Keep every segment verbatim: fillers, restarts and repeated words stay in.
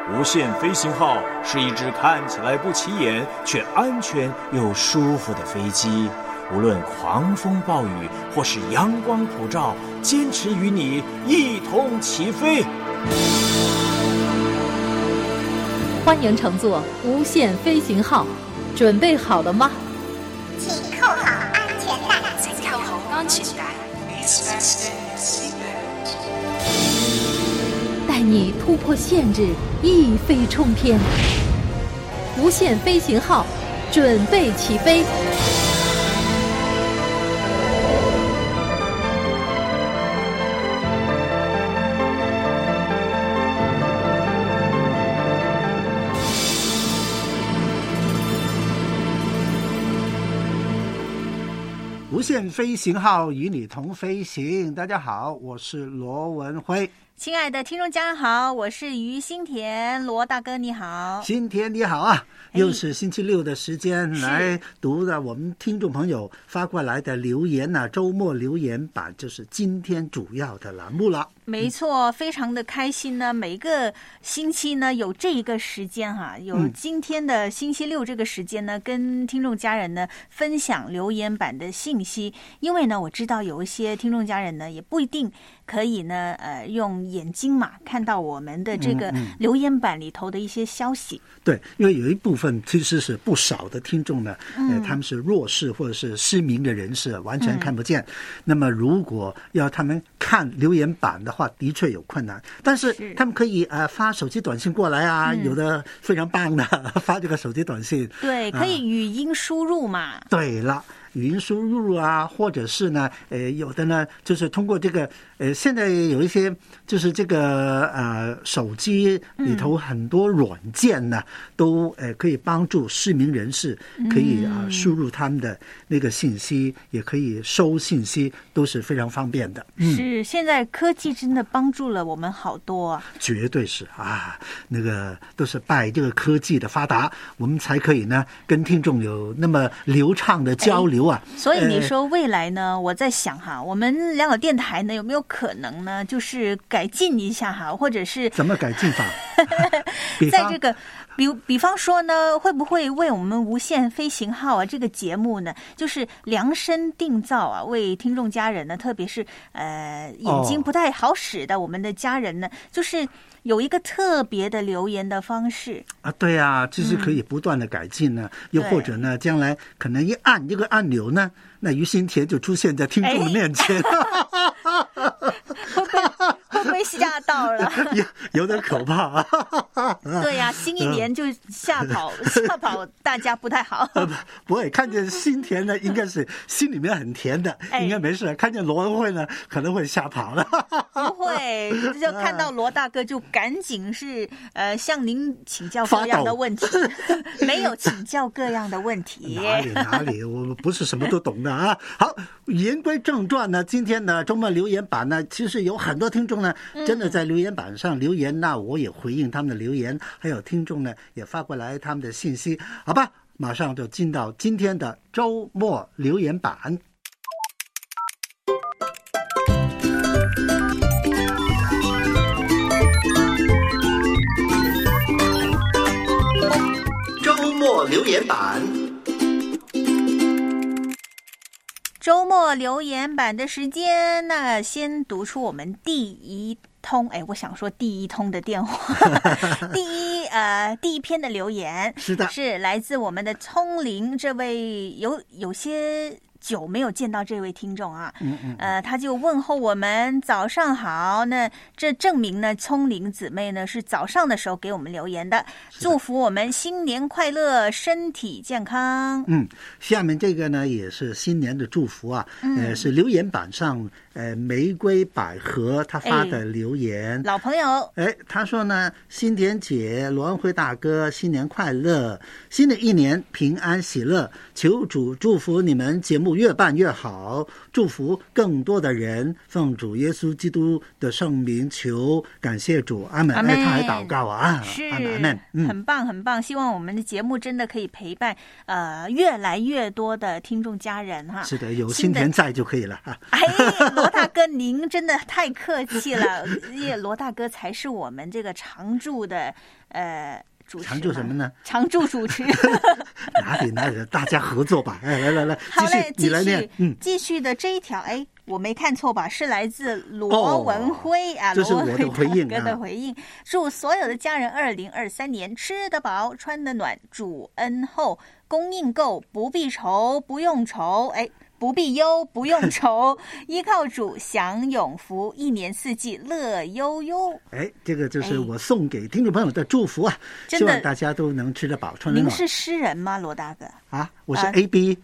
无限飞行号是一只看起来不起眼却安全又舒服的飞机，无论狂风暴雨或是阳光普照，坚持与你一同起飞。 欢迎乘坐无限飞行号，准备好了吗？ 请扣好安全带。 请扣好安全带。 带你突破限制，一飞冲天。无限飞行号，准备起飞。 无限飞行号与你同飞行。大家好，我是罗文辉。 亲爱的听众家人好，我是于新田，罗大哥你好。 新田你好啊，又是星期六的时间，来读的我们听众朋友发过来的留言啊，周末留言版就是今天主要的栏目了。 没错，非常的开心呢。每个星期呢有这一个时间哈、啊，有今天的星期六这个时间呢，嗯、跟听众家人呢分享留言版的信息。因为呢，我知道有一些听众家人呢也不一定可以呢呃用眼睛嘛看到我们的这个留言板里头的一些消息。 嗯嗯、对，因为有一部分其实是不少的听众呢，嗯、呃，他们是弱势或者是失明的人士，完全看不见。嗯、那么如果要他们看留言板的话，的确有困难，但是他们可以呃发手机短信过来啊，嗯、有的非常棒的发这个手机短信， 对，可以语音输入嘛。 啊、对了。语音输入啊，或者是呢，呃，有的呢，就是通过这个，呃，现在有一些就是这个呃手机里头很多软件呢，嗯、都呃可以帮助失明人士可以啊、呃、输入他们的那个信息，也可以收信息，都是非常方便的。 嗯、是，现在科技真的帮助了我们好多啊！ 绝对是啊，那个都是拜这个科技的发达，我们才可以呢跟听众有那么流畅的交流。哎所以你说未来呢、呃、我在想哈，我们两个电台呢有没有可能呢就是改进一下哈，或者是怎么改进法在这个比比方说呢，会不会为我们无限飞行号啊这个节目呢就是量身定造啊，为听众家人呢，特别是呃眼睛不太好使的我们的家人呢、哦、就是有一个特别的留言的方式啊，对啊，就是可以不断的改进呢、嗯、又或者呢将来可能一按这个按钮呢，那于新田就出现在听众的面前、 哎、会不会会不会吓到了有有点可怕啊对呀、啊，新一年就吓跑吓跑大家不太好不不会看见新田呢应该是心里面很甜的、哎、应该没事，看见罗文慧呢可能会吓跑了不会，就看到罗大哥就赶紧是呃向您请教各样的问题没有请教各样的问题哪里哪里我不是什么都懂的啊。好，言归正传呢，今天呢周末留言板呢其实有很多听众呢真的在留言板上留言、嗯、那我也回应他们的留言，还有听众呢也发过来他们的信息。好吧，马上就进到今天的周末留言板。周末留言板， 周末留言板的时间，那先读出我们第一通，哎，我想说第一通的电话，第一呃第一篇的留言是的， 是来自我们的聪玲这位有有些久没有见到这位听众啊，嗯嗯，呃，他就问候我们早上好。那这证明呢，聪玲姊妹呢是早上的时候给我们留言的，祝福我们新年快乐，身体健康。 嗯，下面这个呢也是新年的祝福啊，嗯、呃，是留言板上呃玫瑰百合他发的留言， 老朋友， 哎，他说呢，新田姐、罗文辉大哥，新年快乐，新的一年平安喜乐，求主祝福你们节目目越办越好，祝福更多的人，奉主耶稣基督的圣名求，感谢主，阿门。哎，他还祷告啊， 是， 阿门，嗯， 很棒很棒。希望我们的节目真的可以陪伴呃越来越多的听众家人哈。 是的，有新田在就可以了啊。 哎，罗大哥，您真的太客气了，因为罗大哥才是我们这个常驻的呃。主持常驻什么呢？ 常驻主持哪里哪里，大家合作吧。哎，来来来， 好嘞， 继续，你来念。 嗯，继续的这一条，哎，我没看错吧？是来自罗文辉、哦、啊， 这是我的回应罗文辉的回应。祝所有的家人，二零二三年吃得饱，穿得暖，主恩厚，供应够，不必愁，不用愁。哎。不必忧，不用愁，依靠主享永福，一年四季乐悠悠。 哎，这个就是我送给听众朋友的祝福啊！希望大家都能吃得饱，穿得暖。 您是诗人吗，罗大哥？ 啊，我是 A B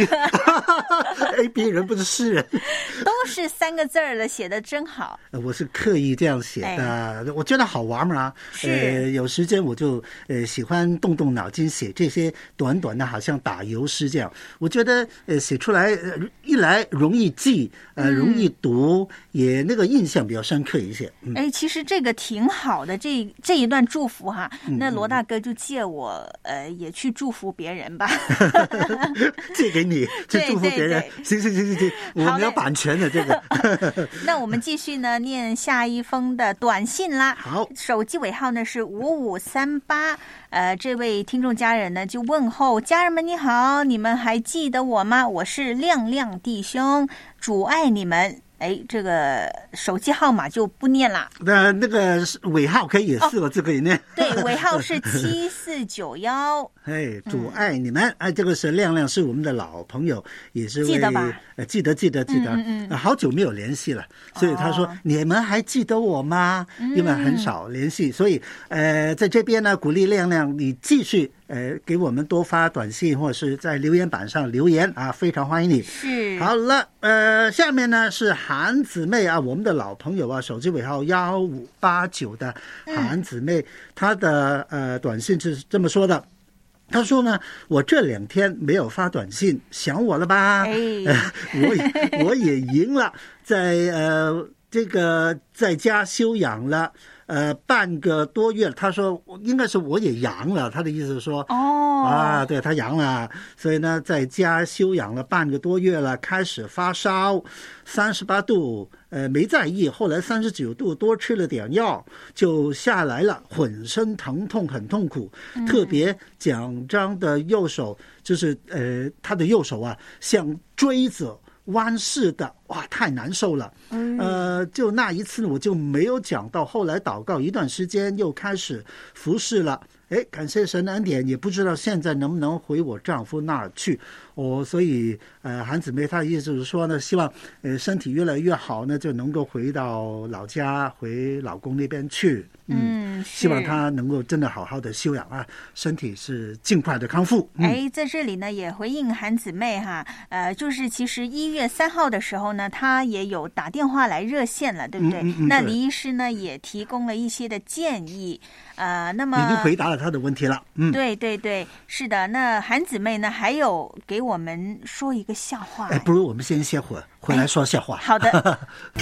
C，A B 人不是诗人， 都是三个字儿的，写的真好。 我是刻意这样写的，我觉得好玩嘛。 是， 呃，有时间我就呃喜欢动动脑筋写这些短短的，好像打油诗这样。我觉得呃写出来。一来容易记，呃，容易读，嗯、也那个印象比较深刻一些。 嗯、哎，其实这个挺好的，这这一段祝福哈，嗯、那罗大哥就借我，呃，也去祝福别人吧。 借给你去祝福别人，行行行行行，我们有版权的这个。 那我们继续呢，念下一封的短信啦。 好， 手机尾号呢是五五三八。呃，这位听众家人呢就问候家人们你好，你们还记得我吗？我是亮亮弟兄，主爱你们。哎，这个手机号码就不念了。 那那个尾号可以也四个字可以念。 哦、对，尾号是七四九幺。 哎，主爱你们！嗯、哎，这个是亮亮，是我们的老朋友，也是记得吧？ 呃，记得记得记得，嗯嗯嗯好久没有联系了，所以他说、哦、你们还记得我吗？因为很少联系，所以呃，在这边呢，鼓励亮亮你继续。呃，给我们多发短信或者是在留言板上留言啊，非常欢迎你。 是， 好了，呃，下面呢是韩姊妹啊，我们的老朋友啊，手机尾号幺五八九的韩姊妹，嗯、她的呃短信是这么说的。他说呢，我这两天没有发短信，想我了吧？ 哎呃、我也我也赢了，在呃这个在家休养了。呃，半个多月，他说应该是我也阳了，他的意思是说， 哦， 啊，对他阳了，所以呢，在家休养了半个多月了，开始发烧，三十八度，呃，没在意，后来三十九度，多吃了点药就下来了，浑身疼痛，很痛苦，嗯、特别奖章的右手，就是呃，他的右手啊，像锥子。弯式的哇，太难受了。嗯、呃，就那一次我就没有讲到，后来祷告一段时间，又开始服侍了。哎，感谢神的恩典，也不知道现在能不能回我丈夫那儿去。哦，所以呃，韩姊妹她的意思是说呢，希望呃身体越来越好呢，就能够回到老家，回老公那边去。 嗯， 希望她能够真的好好的休养啊，身体是尽快的康复。 嗯、哎，在这里呢也回应韩姊妹哈，呃，就是其实一月三号的时候呢，她也有打电话来热线了，对不对？ 嗯嗯嗯、 那李医师呢也提供了一些的建议，呃，那么已经回答了他的问题了。嗯， 对对对，是的。那韩姊妹呢还有给我们说一个笑话。 哎，不如我们先歇会儿，回来说笑话。 好的。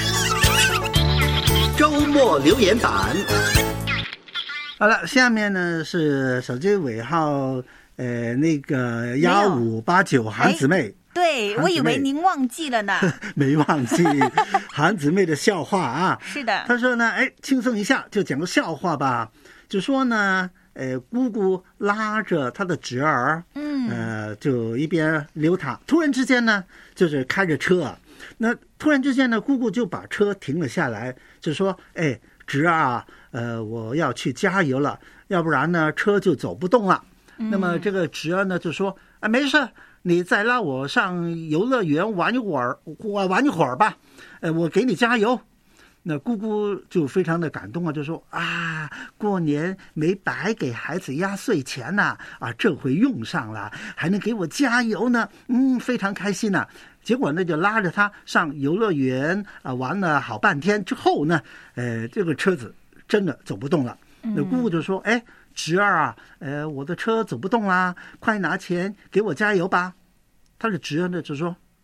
周末留言板。好了，下面呢是手机尾号呃那个幺五八九韩姊妹。 对，我以为您忘记了呢。 没忘记韩姊妹的笑话啊。 是的。 她说呢，哎，轻松一下就讲个笑话吧。就说呢，呃，姑姑拉着她的侄儿， 嗯， 呃，就一边溜达。突然之间呢，就是开着车啊，那突然之间呢，姑姑就把车停了下来，就说：“哎，侄儿啊，呃，我要去加油了，要不然呢，车就走不动了。嗯”那么这个侄儿呢就说：“啊，没事。”你再拉我上游乐园玩一会儿，我玩一会儿吧，呃，我给你加油。那姑姑就非常的感动啊，就说啊，过年没白给孩子压岁钱呐、啊，啊，这回用上了，还能给我加油呢，嗯，非常开心呐、啊。结果呢，就拉着他上游乐园啊，玩了好半天之后呢，呃，这个车子真的走不动了。那姑姑就说，哎。侄儿啊，呃，我的车走不动啦，快拿钱给我加油吧。他的侄儿呢就说，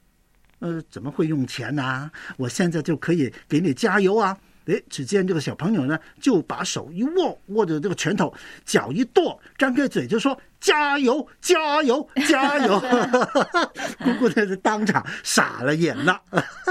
呃，怎么会用钱呢、啊？我现在就可以给你加油啊！哎，只见这个小朋友呢，就把手一握，握着这个拳头，脚一跺，张开嘴就说：“加油，加油，加油！”姑姑呢是当场傻了眼了。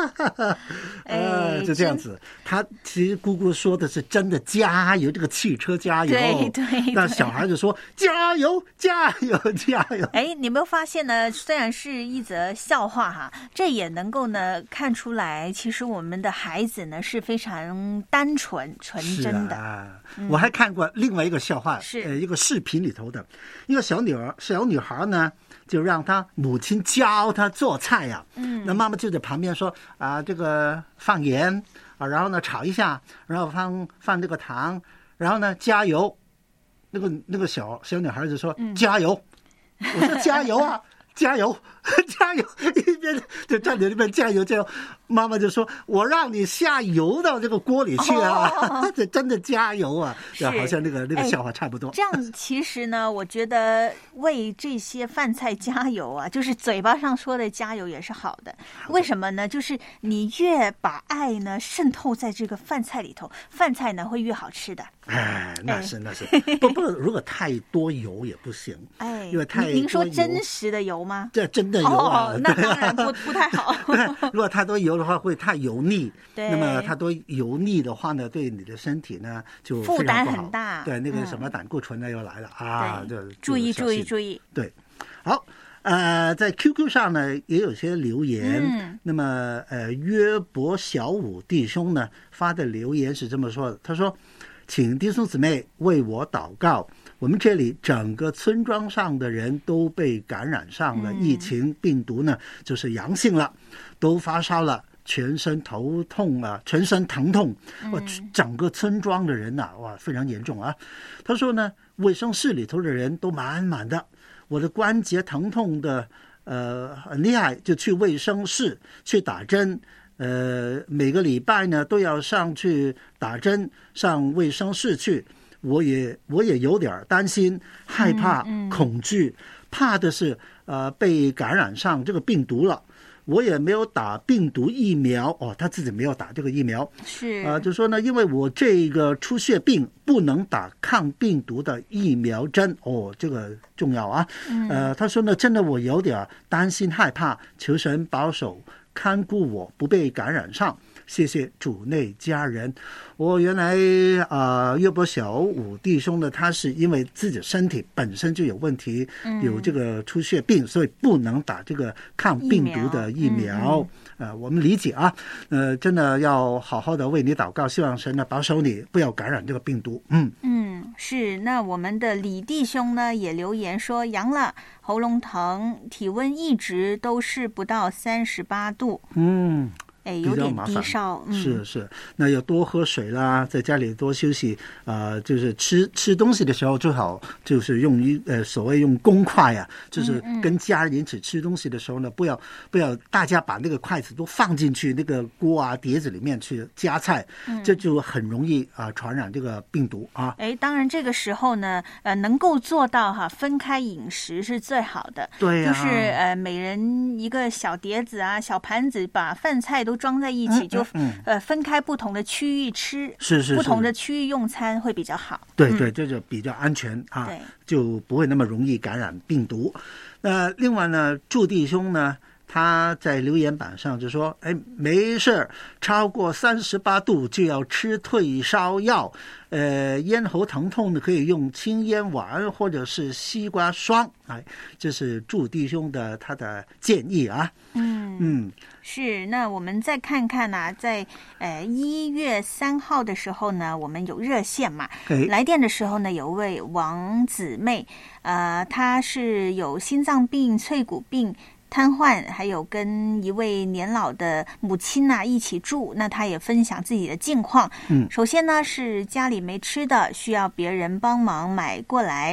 呃，就这样子，他其实姑姑说的是真的加油，这个汽车加油。 对对。 那小孩子说：“加油，加油，加油！” 哎，你有没有发现呢？虽然是一则笑话哈，这也能够呢看出来，其实我们的孩子呢是非常单纯纯真的。 啊嗯、我还看过另外一个笑话， 是呃一个视频里头的一个小女儿小女孩呢，就让她母亲教她做菜呀、啊。嗯，那妈妈就在旁边说啊，这个放盐啊，然后呢炒一下，然后放放这个糖，然后呢加油。那个那个小小女孩就说、嗯、加油，我说加油啊。加油，加油！一边就站在那边加油加油，妈妈就说：“我让你下油到这个锅里去啊！”这、哦、真的加油啊！好像那个那个笑话差不多。 这样其实呢，我觉得为这些饭菜加油啊，就是嘴巴上说的加油也是好的。为什么呢？就是你越把爱呢渗透在这个饭菜里头，饭菜呢会越好吃的。 哎，那是那是，不不，如果太多油也不行。 哎， 因为太多油。 您说真实的油吗？ 这真的油啊， 哦、那当然不不太好。 如果太多油的话，会太油腻。 对， 那么太多油腻的话呢，对你的身体呢就负担很大。 对，那个什么胆固醇呢又来了、嗯、啊，就注意注意注意。 对，好。呃，在 Q Q 上呢也有些留言，嗯、那么呃约伯小武弟兄呢发的留言是这么说的，他说：“请弟兄姊妹为我祷告。我们这里整个村庄上的人都被感染上了疫情病毒呢，就是阳性了，都发烧了，全身头痛啊，全身疼痛，哇，整个村庄的人呐、啊，哇，非常严重啊。他说呢，卫生室里头的人都满满的，我的关节疼痛的，呃，很厉害，就去卫生室去打针。呃，每个礼拜呢都要上去打针，上卫生室去。我也我也有点担心、害怕、嗯嗯、恐惧，怕的是呃被感染上这个病毒了。我也没有打病毒疫苗哦，他自己没有打这个疫苗， 是啊、呃，就说呢，因为我这个出血病不能打抗病毒的疫苗针哦，这个重要啊。嗯、呃，他说呢，真的我有点担心害怕，求神保守看顾我不被感染上。谢谢主内家人。我原来啊、呃，约伯小武弟兄呢，他是因为自己身体本身就有问题，嗯、有这个出血病，所以不能打这个抗病毒的疫苗。疫苗嗯、呃，我们理解啊，呃，真的要好好的为你祷告，希望神呢保守你，不要感染这个病毒。嗯嗯，是。那我们的李弟兄呢也留言说，阳了，喉咙疼，体温一直都是不到三十八度。 嗯。 哎，有点低烧，嗯、 是是，那要多喝水啦，在家里多休息啊、呃，就是吃吃东西的时候最好就是用一呃所谓用公筷呀、啊，就是跟家人一起吃东西的时候呢，嗯嗯不要不要大家把那个筷子都放进去那个锅啊碟子里面去夹菜，嗯、这就很容易啊、呃、传染这个病毒啊。 哎，当然这个时候呢，呃，能够做到哈分开饮食是最好的， 对呀、啊， 就是呃每人一个小碟子啊、小盘子，把饭菜都装在一起，嗯、就、嗯、呃分开不同的区域吃， 是 是, 是不同的区域用餐会比较好。 对对，这就比较安全啊， 对， 就不会那么容易感染病毒。那另外呢，祝弟兄呢，他在留言板上就说：“哎，没事，超过三十八度就要吃退烧药。呃，咽喉疼痛呢，可以用清咽丸或者是西瓜霜。”哎，这是祝弟兄的他的建议啊。 嗯嗯，是。那我们再看看呢、啊，在呃一月三号的时候呢，我们有热线嘛，来电的时候呢，有位王姊妹，呃，她是有心脏病、脆骨病。瘫痪，还有跟一位年老的母亲呐、啊、一起住，那他也分享自己的近况。嗯，首先呢是家里没吃的，需要别人帮忙买过来，但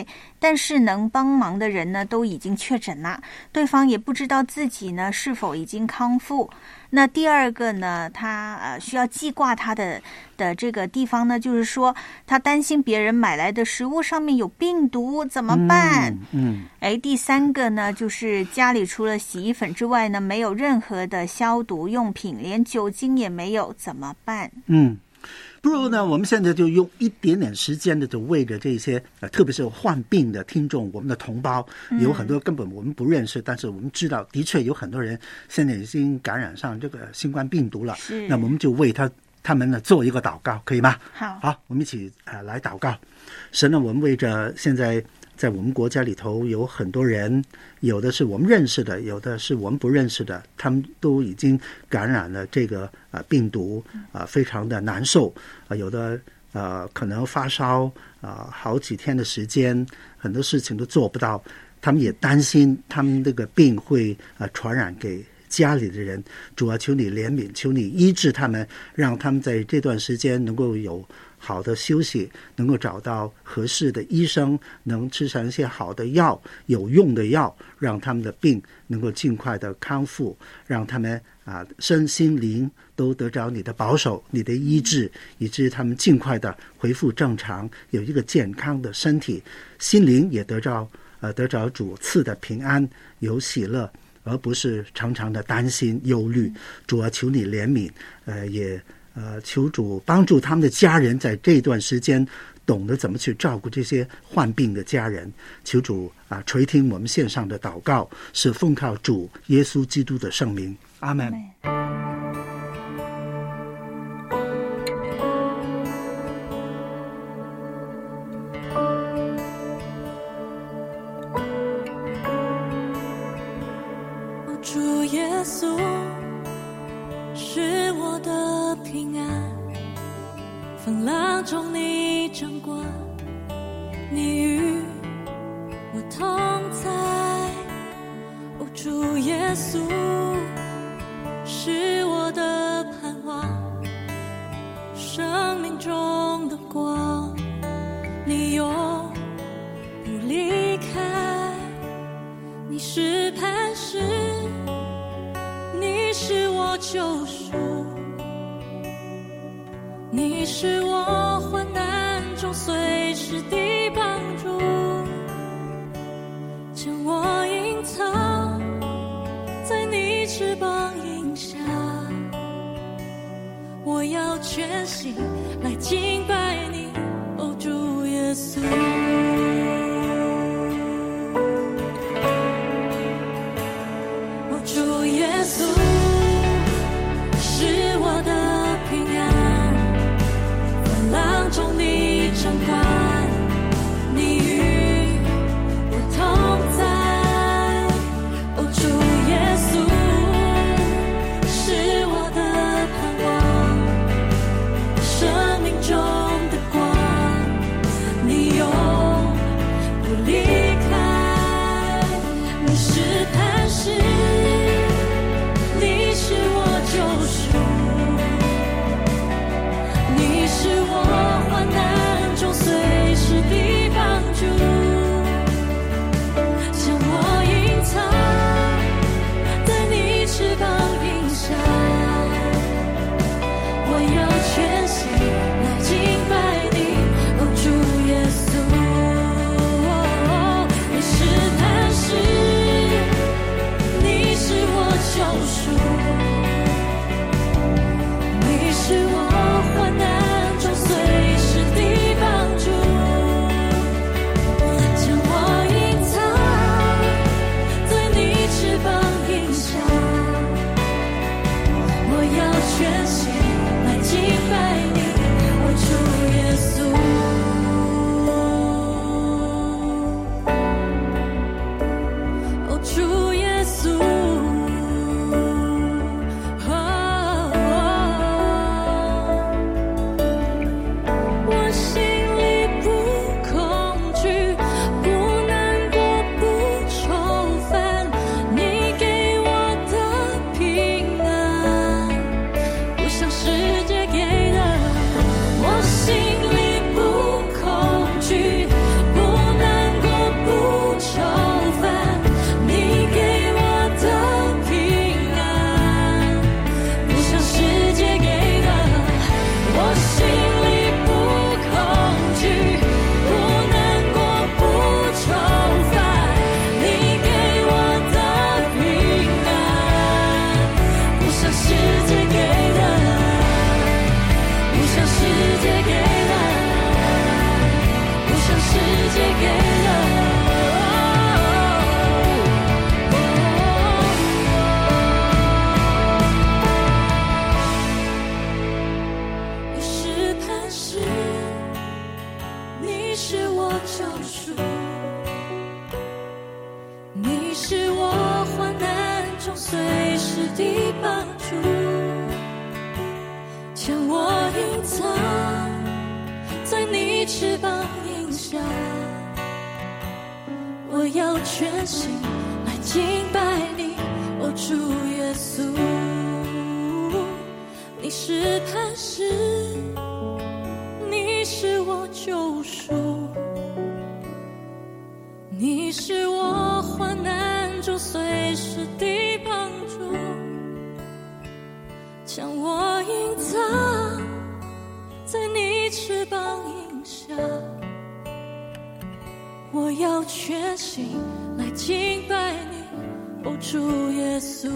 但是能帮忙的人呢都已经确诊了，对方也不知道自己呢是否已经康复。那第二个呢，他呃需要记挂他的的这个地方呢，就是说他担心别人买来的食物上面有病毒怎么办？ 嗯，嗯哎，第三个呢，就是家里除了洗衣粉之外呢，没有任何的消毒用品，连酒精也没有，怎么办？ 嗯。不如呢，我们现在就用一点点时间的，就为着这些呃，特别是患病的听众，我们的同胞，有很多根本我们不认识，嗯、但是我们知道，的确有很多人现在已经感染上这个新冠病毒了。那我们就为他他们呢做一个祷告，可以吗？ 好， 好，我们一起呃来祷告。神呢，我们为着现在在我们国家里头有很多人，有的是我们认识的，有的是我们不认识的，他们都已经感染了这个呃病毒啊、呃，非常的难受啊、呃，有的呃可能发烧啊、呃，好几天的时间，很多事情都做不到，他们也担心他们这个病会呃传染给家里的人。主啊，求你怜悯，求你医治他们，让他们在这段时间能够有好的休息，能够找到合适的医生，能吃上一些好的药，有用的药，让他们的病能够尽快的康复，让他们啊身心灵都得着你的保守，你的医治，以致他们尽快的恢复正常，有一个健康的身体，心灵也得着呃得着主赐的平安，有喜乐，而不是常常的担心忧虑。主啊，求你怜悯，呃也呃，求主帮助他们的家人在这段时间懂得怎么去照顾这些患病的家人。求主啊垂听我们线上的祷告，是奉靠主耶稣基督的圣名，阿们。 主耶稣是我的平安，风浪中你掌管，你与我同在。哦，主耶稣是我的盼望，生命中的光，你永不离开。你是磐石，你是我救赎，你是我患难中随时的帮助，将我隐藏在你翅膀荫下，我要全心来敬拜你，哦，主耶稣。主耶稣是我的平安，风浪中你掌管，你与我同在。哦，主耶稣是我的盼望，生命中是我救赎，你是我患难中随时的帮助，将我隐藏在你翅膀荫下，我要全心来敬拜你，哦，主耶稣，你是磐石，你是我救赎，你是我患难中随时的帮助，将我隐藏在你翅膀荫下，我要全心来敬拜你，哦，主耶稣，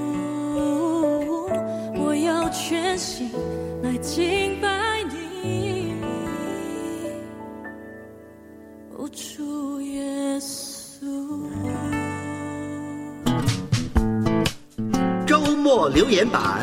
我要全心来敬拜你，哦，主耶稣。 周末留言板。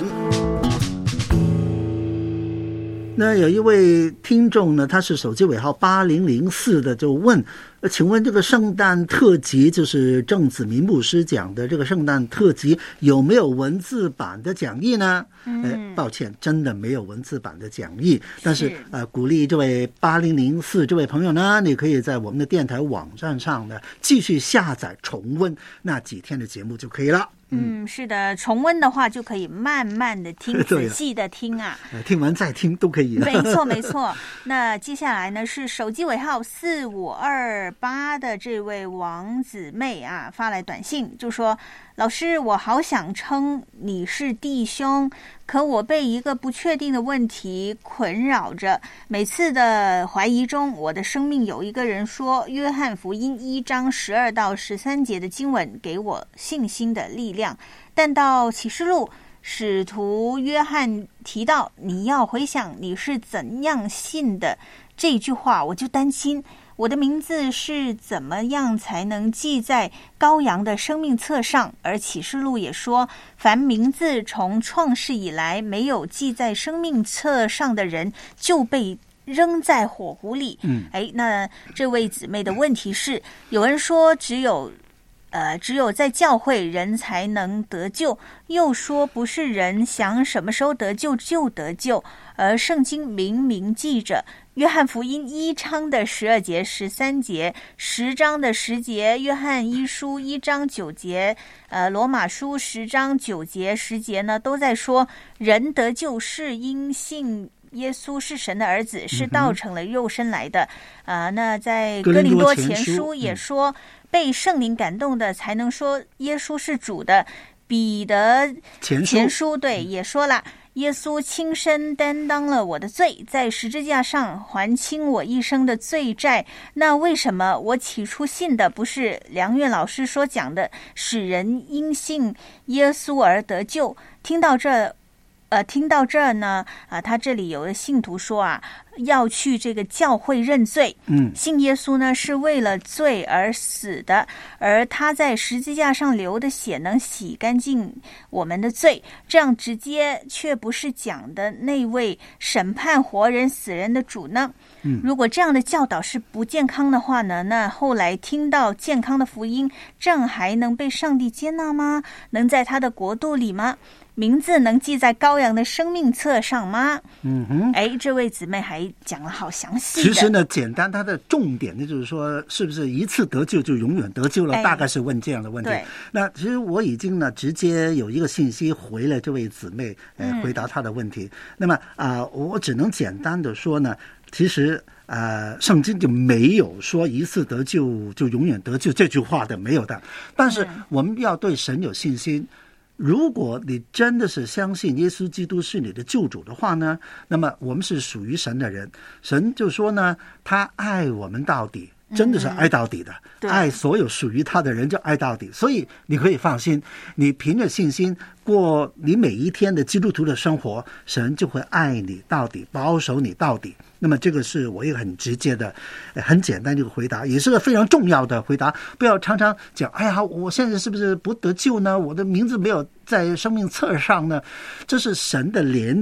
那有一位听众呢，他是手机尾号八零零四的，就问，呃，请问这个圣诞特辑，就是郑子明牧师讲的这个圣诞特辑，有没有文字版的讲义呢？嗯，呃、抱歉，真的没有文字版的讲义。但是呃，鼓励这位八零零四这位朋友呢，你可以在我们的电台网站上呢继续下载重温那几天的节目就可以了。 嗯，是的，重温的话就可以慢慢的听，仔细的听啊， 听完再听都可以。 没错，没错。那接下来呢是手机尾号四五二八的这位王姊妹啊发来短信，就说：老师，我好想称你是弟兄，可我被一个不确定的问题困扰着。每次的怀疑中，我的生命有一个人说，约翰福音一章十二到十三节的经文给我信心的力量，但到启示录，使徒约翰提到你要回想你是怎样信的这句话，我就担心我的名字是怎么样才能记在羔羊的生命册上？而启示录也说，凡名字从创世以来没有记在生命册上的人，就被扔在火湖里。嗯，哎，那这位姊妹的问题是，有人说只有呃，只有在教会人才能得救，又说不是人想什么时候得救就得救，而圣经明明记着，约翰福音一章的十二节、十三节，十章的十节，约翰一书一章九节，呃，罗马书十章九节、十节呢，都在说人得救是因信耶稣是神的儿子，是道成了肉身来的。啊、呃，那在哥林多前书也说，嗯、被圣灵感动的才能说耶稣是主的。彼得前书, 前书对也说了，耶稣亲身担当了我的罪，在十字架上还清我一生的罪债。那为什么我起初信的不是梁岳老师所讲的，使人因信耶稣而得救？听到这呃，听到这儿呢，啊、呃，他这里有的信徒说啊，要去这个教会认罪，嗯，信耶稣呢是为了罪而死的，而他在十字架上流的血能洗干净我们的罪，这样直接却不是讲的那位审判活人死人的主呢。嗯，如果这样的教导是不健康的话呢，那后来听到健康的福音，这样还能被上帝接纳吗？能在他的国度里吗？名字能记在羔羊的生命册上吗？嗯哼，哎，这位姊妹还讲了好详细的。 其实呢，简单，它的重点呢就是说，是不是一次得救就永远得救了？哎、大概是问这样的问题。那其实我已经呢直接有一个信息回了这位姊妹，呃，回答她的问题。嗯、那么啊、呃，我只能简单的说呢，其实呃，圣经就没有说一次得救就永远得救这句话的，没有的。但是我们要对神有信心。如果你真的是相信耶稣基督是你的救主的话呢，那么我们是属于神的人，神就说呢，他爱我们到底，真的是爱到底的，嗯、爱所有属于他的人就爱到底。所以你可以放心，你凭着信心过你每一天的基督徒的生活，神就会爱你到底，保守你到底。那么这个是我一个很直接的、很简单的一个回答，也是个非常重要的回答。不要常常讲，哎呀，我现在是不是不得救呢？我的名字没有在生命册上呢？这是神的怜悯，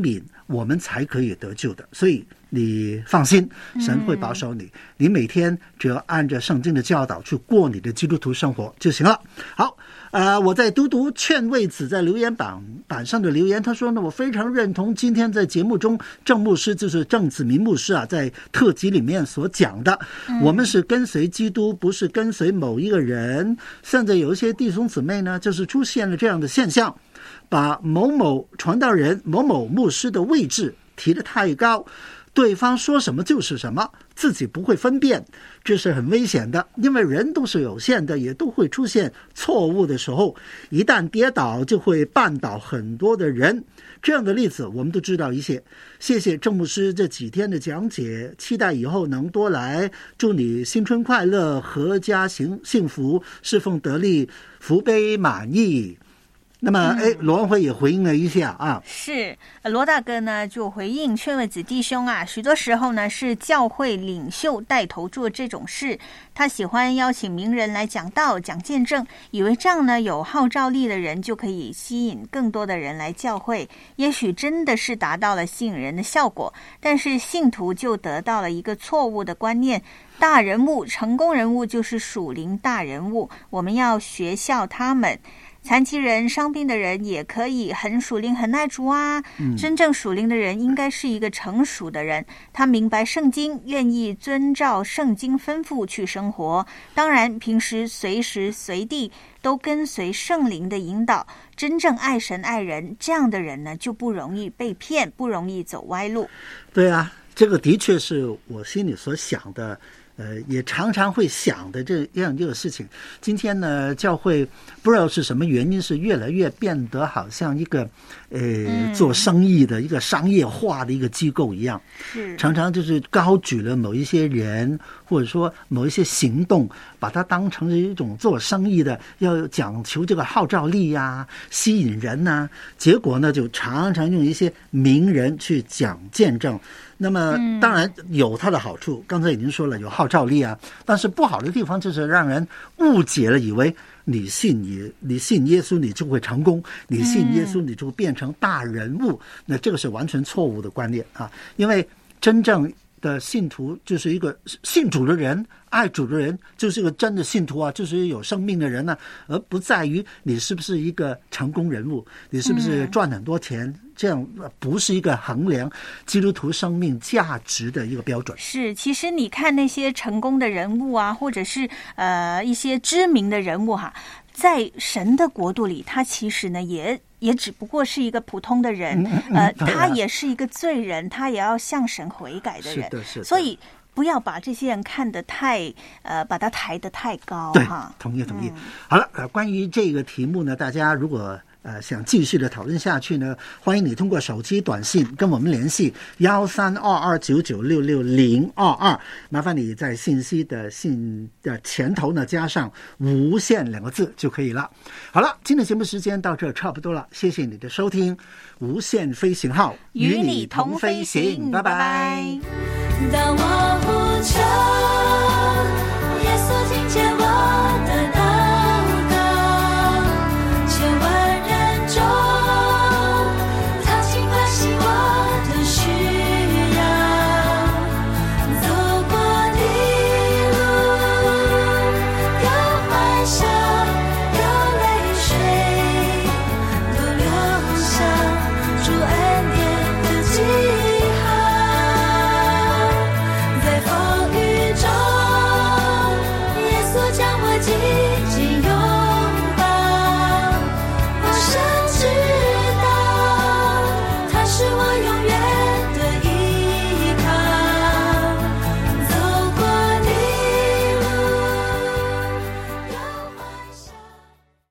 我们才可以得救的。所以你放心，神会保守你，你每天只要按着圣经的教导去过你的基督徒生活就行了。好，呃，我在读读劝慰子在留言板板上的留言，他说呢，我非常认同今天在节目中郑牧师，就是郑子明牧师啊，在特辑里面所讲的，我们是跟随基督，不是跟随某一个人。现在有一些弟兄姊妹呢，就是出现了这样的现象，把某某传道人、某某牧师的位置提得太高，对方说什么就是什么，自己不会分辨，这是很危险的。因为人都是有限的，也都会出现错误的时候，一旦跌倒就会绊倒很多的人。这样的例子我们都知道一些。谢谢郑牧师这几天的讲解，期待以后能多来。祝你新春快乐，阖家幸幸福，侍奉得力，福杯满溢。那么，哎，罗文辉也回应了一下啊， 是罗大哥呢就回应劝慰子弟兄啊，许多时候呢是教会领袖带头做这种事，他喜欢邀请名人来讲道、讲见证，以为这样呢有号召力的人就可以吸引更多的人来教会，也许真的是达到了吸引人的效果，但是信徒就得到了一个错误的观念。大人物、成功人物就是属灵大人物，我们要学效他们。残疾人、伤病的人也可以很属灵、很爱主啊。嗯、真正属灵的人应该是一个成熟的人，他明白圣经，愿意遵照圣经吩咐去生活。当然，平时随时随地都跟随圣灵的引导，真正爱神爱人，这样的人呢，就不容易被骗，不容易走歪路。 对啊，这个的确是我心里所想的。呃，也常常会想的这样一个事情。今天呢，教会不知道是什么原因，是越来越变得好像一个呃、嗯、做生意的一个商业化的一个机构一样，是常常就是高举了某一些人，或者说某一些行动，把它当成一种做生意的，要讲求这个号召力呀、啊、吸引人呐、啊，结果呢，就常常用一些名人去讲见证。那么当然有它的好处，嗯、刚才已经说了有号召力啊，但是不好的地方就是让人误解了，以为你信耶你信耶稣你就会成功，你信耶稣你就变成大人物，嗯、那这个是完全错误的观念啊！因为真正的信徒就是一个信主的人，爱主的人，就是一个真的信徒啊，就是有生命的人呢、啊，而不在于你是不是一个成功人物，你是不是赚很多钱。嗯这样不是一个衡量基督徒生命价值的一个标准。 是，其实你看那些成功的人物啊，或者是呃一些知名的人物哈、啊，在神的国度里，他其实呢也也只不过是一个普通的人，嗯嗯、呃，他也是一个罪人，他也要向神悔改的人。 是的，是的。 所以不要把这些人看得太呃，把他抬得太高。 对， 哈， 同意同意。 嗯、 好了，呃，关于这个题目呢，大家如果呃，想继续的讨论下去呢，欢迎你通过手机短信跟我们联系幺三二二九九六六零二二，麻烦你在信息的信的前头呢加上无限两个字就可以了。好了，今天的节目时间到这差不多了，谢谢你的收听，无限飞行号与你同飞行，拜拜。 当我